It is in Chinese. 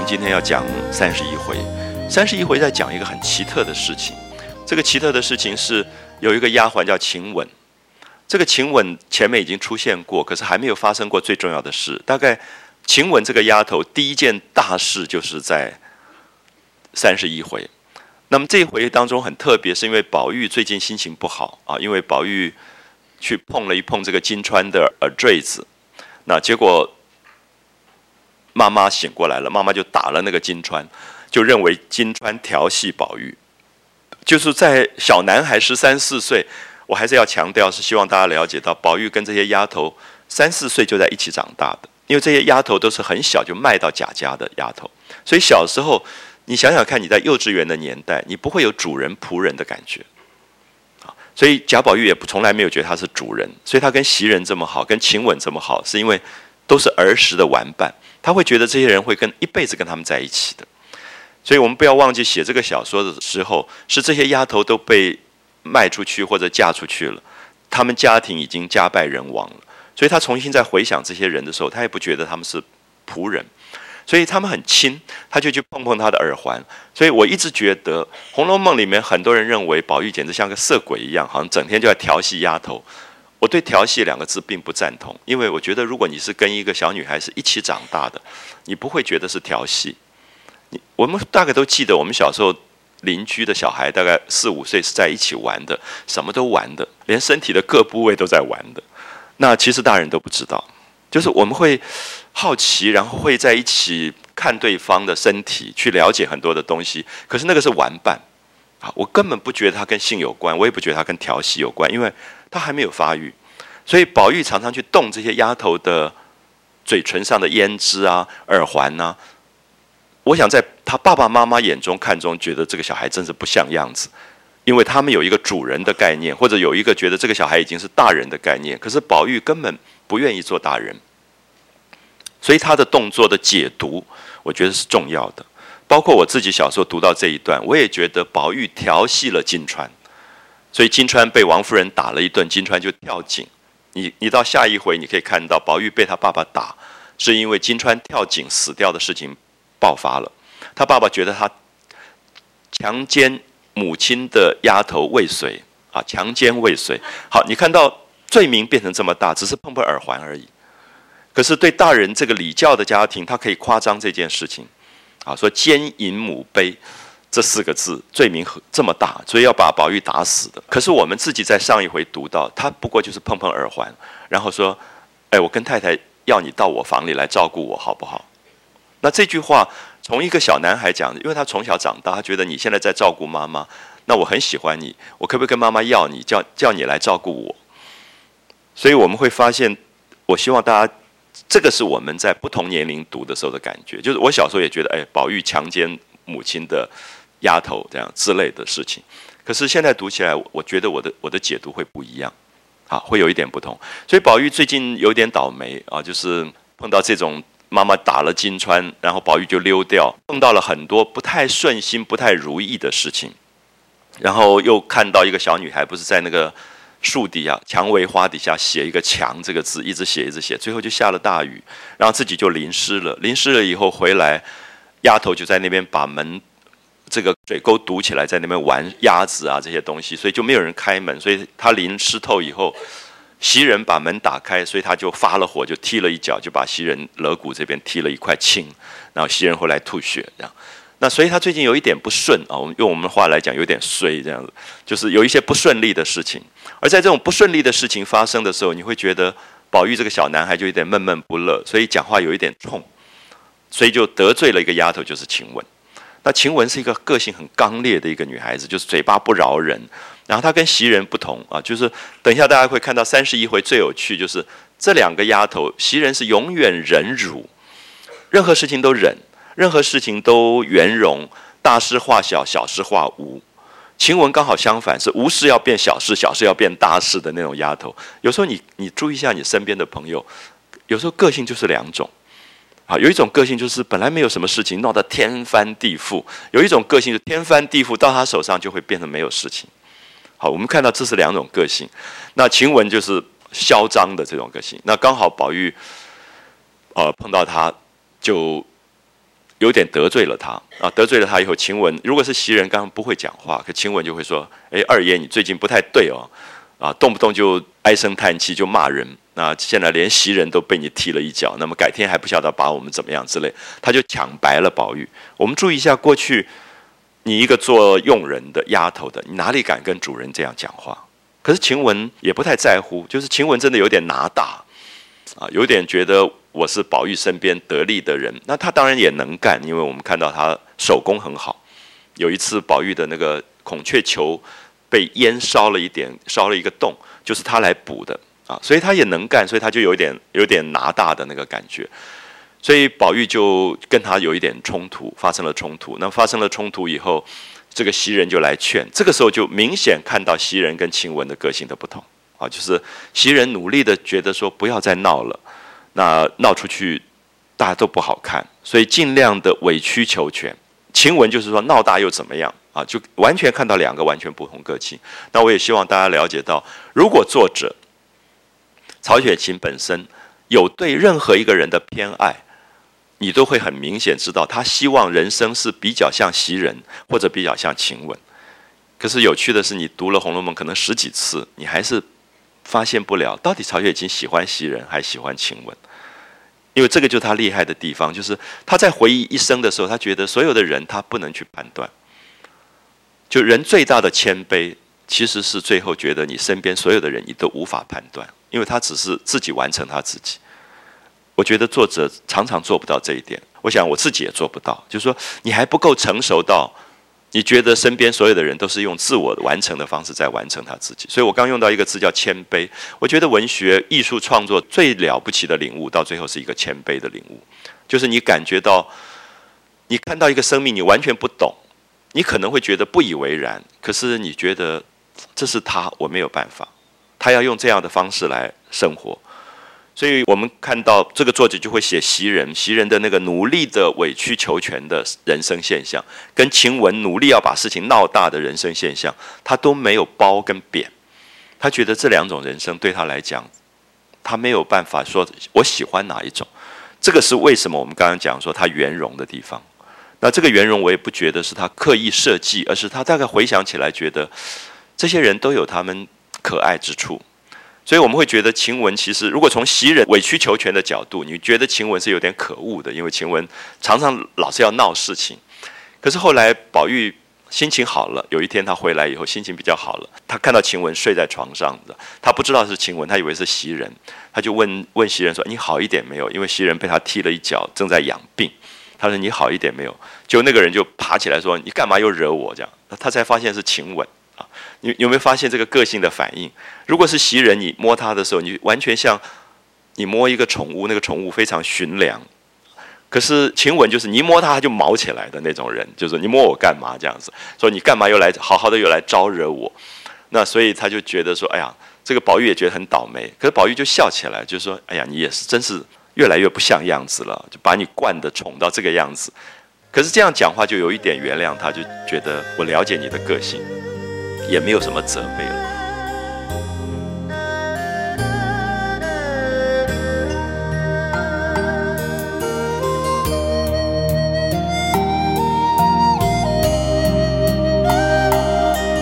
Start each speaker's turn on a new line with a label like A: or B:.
A: 今天要讲31回。31回在讲一个很奇特的事情，这个奇特的事情是有一个丫鬟叫晴雯，这个晴雯前面已经出现过，可是还没有发生过最重要的事。大概晴雯这个丫头第一件大事就是在31回。那么这一回当中很特别，是因为宝玉最近心情不好啊，因为宝玉去碰了一碰这个金钏的耳坠子，那结果妈妈醒过来了，妈妈就打了那个金钏，就认为金钏调戏宝玉。就是在小男孩13、14岁，我还是要强调，是希望大家了解到，宝玉跟这些丫头3、4岁就在一起长大的，因为这些丫头都是很小就卖到贾家的丫头，所以小时候你想想看，你在幼稚园的年代，你不会有主人仆人的感觉。所以贾宝玉也从来没有觉得他是主人，所以他跟袭人这么好，跟晴雯这么好，是因为都是儿时的玩伴，他会觉得这些人会一辈子跟他们在一起的。所以我们不要忘记，写这个小说的时候，是这些丫头都被卖出去或者嫁出去了，他们家庭已经家败人亡了，所以他重新再回想这些人的时候，他也不觉得他们是仆人，所以他们很亲，他就去碰碰他的耳环。所以我一直觉得《红楼梦》里面很多人认为宝玉简直像个色鬼一样，好像整天就在调戏丫头。我对调戏2个字并不赞同，因为我觉得如果你是跟一个小女孩是一起长大的，你不会觉得是调戏。我们大概都记得，我们小时候邻居的小孩大概4、5岁是在一起玩的，什么都玩的，连身体的各部位都在玩的。那其实大人都不知道，就是我们会好奇，然后会在一起看对方的身体，去了解很多的东西。可是那个是玩伴，我根本不觉得它跟性有关，我也不觉得它跟调戏有关，因为它还没有发育。所以宝玉常常去动这些丫头的嘴唇上的胭脂啊、耳环啊。我想在他爸爸妈妈眼中看中，觉得这个小孩真是不像样子，因为他们有一个主人的概念，或者有一个觉得这个小孩已经是大人的概念。可是宝玉根本不愿意做大人，所以他的动作的解读，我觉得是重要的。包括我自己小时候读到这一段，我也觉得宝玉调戏了金钏，所以金钏被王夫人打了一顿，金钏就跳井。你到下一回，你可以看到宝玉被他爸爸打，是因为金钏跳井死掉的事情爆发了。他爸爸觉得他强奸母亲的丫头未遂啊，强奸未遂。好，你看到罪名变成这么大，只是碰碰耳环而已。可是对大人这个礼教的家庭，他可以夸张这件事情啊，说奸淫母卑这4个字，罪名这么大，所以要把宝玉打死的。可是我们自己在上一回读到，他不过就是碰碰耳环，然后说：“哎，我跟太太要你到我房里来照顾我，好不好？”那这句话从一个小男孩讲，因为他从小长大，他觉得你现在在照顾妈妈，那我很喜欢你，我可不可以跟妈妈要你，叫你来照顾我？所以我们会发现，我希望大家，这个是我们在不同年龄读的时候的感觉。就是我小时候也觉得，哎，宝玉强奸母亲的丫头这样之类的事情，可是现在读起来，我觉得我的解读会不一样，啊，会有一点不同。所以宝玉最近有点倒霉啊，就是碰到这种。妈妈打了金钏，然后宝玉就溜掉，碰到了很多不太顺心、不太如意的事情。然后又看到一个小女孩，不是在那个树底下、蔷薇花底下写一个“墙”这个字，一直写，最后就下了大雨，然后自己就淋湿了。淋湿了以后回来，丫头就在那边把门这个水沟堵起来，在那边玩鸭子啊这些东西，所以就没有人开门，所以她淋湿透以后。袭人把门打开，所以他就发了火，就踢了一脚，就把袭人肋骨这边踢了一块青，然后袭人后来吐血，这样。那所以他最近有一点不顺啊，用我们的话来讲，有点衰，这样子，就是有一些不顺利的事情。而在这种不顺利的事情发生的时候，你会觉得宝玉这个小男孩就有点闷闷不乐，所以讲话有一点冲，所以就得罪了一个丫头，就是晴雯。那晴雯是一个个性很刚烈的一个女孩子，就是嘴巴不饶人。然后她跟袭人不同啊，就是等一下大家会看到31回最有趣，就是这2个丫头，袭人是永远忍辱，任何事情都忍，任何事情都圆融，大事化小，小事化无。晴雯刚好相反，是无事要变小事，小事要变大事的那种丫头。有时候你注意一下你身边的朋友，有时候个性就是2种。啊，有一种个性就是本来没有什么事情，闹得天翻地覆；有一种个性是天翻地覆，到他手上就会变成没有事情。好，我们看到这是2种个性。那晴雯就是嚣张的这种个性，那刚好宝玉碰到他就有点得罪了他啊，得罪了他以后，晴雯如果是袭人，刚刚不会讲话，可晴雯就会说：“哎，二爷你最近不太对哦，啊，动不动就唉声叹气，就骂人。那现在连袭人都被你踢了一脚，那么改天还不晓得把我们怎么样之类。”他就抢白了宝玉。我们注意一下，过去你一个做佣人的丫头的，你哪里敢跟主人这样讲话？可是晴雯也不太在乎，就是晴雯真的有点拿大啊，有点觉得我是宝玉身边得力的人。那他当然也能干，因为我们看到他手工很好。有一次宝玉的那个孔雀球被烟烧了一点，烧了一个洞，就是他来补的啊，所以他也能干，所以他就有点拿大的那个感觉。所以宝玉就跟他有一点冲突，发生了冲突。那发生了冲突以后，这个袭人就来劝，这个时候就明显看到袭人跟晴雯的个性的不同啊，就是袭人努力的觉得说不要再闹了，那闹出去大家都不好看，所以尽量的委曲求全。晴雯就是说闹大又怎么样啊？就完全看到两个完全不同个性。那我也希望大家了解到，如果作者曹雪芹本身有对任何一个人的偏爱，你都会很明显知道，他希望人生是比较像袭人，或者比较像晴雯。可是有趣的是，你读了《红楼梦》可能10几次，你还是发现不了，到底曹雪芹喜欢袭人还喜欢晴雯。因为这个就是他厉害的地方，就是他在回忆一生的时候，他觉得所有的人他不能去判断。就人最大的谦卑，其实是最后觉得你身边所有的人你都无法判断，因为他只是自己完成他自己。我觉得作者常常做不到这一点，我想我自己也做不到，就是说你还不够成熟到你觉得身边所有的人都是用自我完成的方式在完成他自己。所以我刚用到一个字叫谦卑，我觉得文学艺术创作最了不起的领悟，到最后是一个谦卑的领悟，就是你感觉到你看到一个生命你完全不懂，你可能会觉得不以为然，可是你觉得这是他，我没有办法，他要用这样的方式来生活。所以我们看到这个作者就会写袭人的那个努力的委曲求全的人生现象，跟晴雯努力要把事情闹大的人生现象，他都没有褒跟贬。他觉得这两种人生对他来讲，他没有办法说我喜欢哪一种。这个是为什么我们刚刚讲说他圆融的地方。那这个圆融我也不觉得是他刻意设计，而是他大概回想起来觉得这些人都有他们可爱之处。所以我们会觉得晴雯其实，如果从袭人委曲求全的角度，你觉得晴雯是有点可恶的，因为晴雯常常老是要闹事情。可是后来宝玉心情好了，有一天他回来以后心情比较好了，他看到晴雯睡在床上的，他不知道是晴雯，他以为是袭人，他就问袭人说：“你好一点没有？”因为袭人被他踢了一脚，正在养病。他说：“你好一点没有？”就那个人就爬起来说：“你干嘛又惹我？”这样，他才发现是晴雯。你有没有发现这个个性的反应？如果是袭人，你摸它的时候，你完全像你摸一个宠物，那个宠物非常驯良。可是晴雯就是你一摸它，它就毛起来的那种人，就是你摸我干嘛这样子？说你干嘛又来好好的又来招惹我？那所以他就觉得说，哎呀，这个宝玉也觉得很倒霉。可是宝玉就笑起来，就说：“哎呀，你也是真是越来越不像样子了，就把你惯得宠到这个样子。”可是这样讲话就有一点原谅他，就觉得我了解你的个性。也没有什么责备了。